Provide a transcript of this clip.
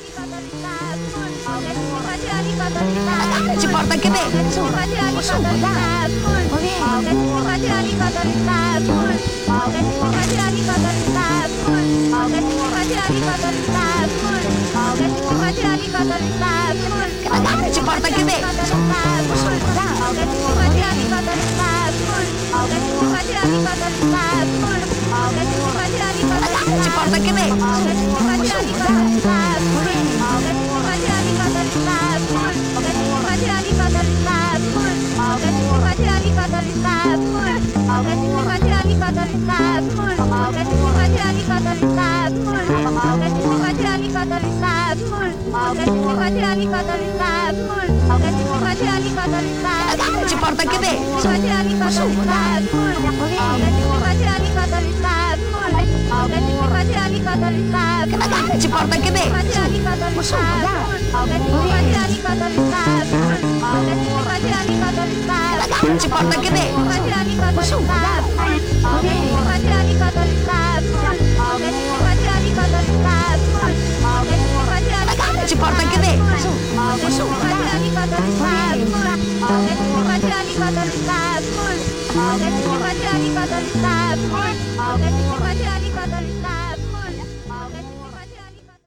Ci porta anche te. Su, su, dai. Va bene. Magari ci porta anche te. Su, su, dai. Ci porta anche te. Su, su, dai. Ci porta anche te. Su, su, dai. Magari ci porta anche te. Su, su, dai. Magari ci porta anche te. Su, su, dai. Magari ci porta anche te. Su, su, dai.